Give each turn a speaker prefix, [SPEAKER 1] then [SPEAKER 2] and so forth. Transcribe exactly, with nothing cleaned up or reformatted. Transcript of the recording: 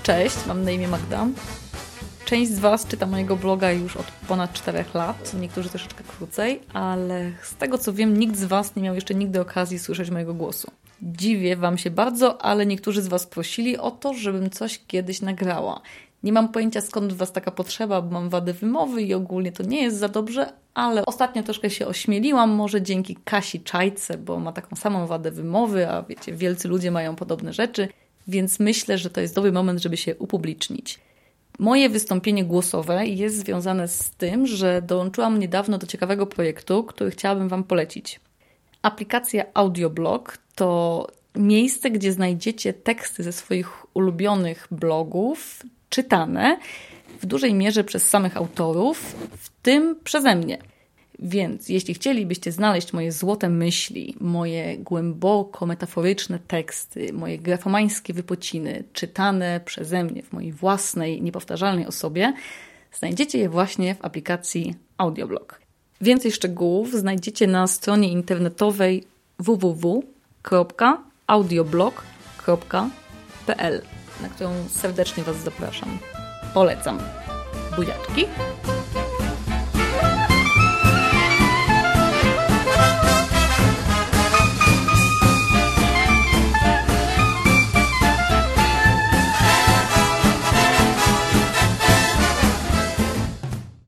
[SPEAKER 1] Cześć, mam na imię Magda. Część z Was czyta mojego bloga już od ponad czterech lat, niektórzy troszeczkę krócej, ale z tego co wiem, nikt z Was nie miał jeszcze nigdy okazji słyszeć mojego głosu. Dziwię Wam się bardzo, ale niektórzy z Was prosili o to, żebym coś kiedyś nagrała. Nie mam pojęcia, skąd w Was taka potrzeba, bo mam wadę wymowy i ogólnie to nie jest za dobrze, ale ostatnio troszkę się ośmieliłam, może dzięki Kasi Czajce, bo ma taką samą wadę wymowy, a wiecie, wielcy ludzie mają podobne rzeczy, więc myślę, że to jest dobry moment, żeby się upublicznić. Moje wystąpienie głosowe jest związane z tym, że dołączyłam niedawno do ciekawego projektu, który chciałabym Wam polecić. Aplikacja Audioblog to miejsce, gdzie znajdziecie teksty ze swoich ulubionych blogów, czytane w dużej mierze przez samych autorów, w tym przeze mnie. Więc jeśli chcielibyście znaleźć moje złote myśli, moje głęboko metaforyczne teksty, moje grafomańskie wypociny, czytane przeze mnie w mojej własnej, niepowtarzalnej osobie, znajdziecie je właśnie w aplikacji Audioblog. Więcej szczegółów znajdziecie na stronie internetowej w w w kropka audioblog kropka p l, na którą serdecznie Was zapraszam. Polecam. Buziaczki.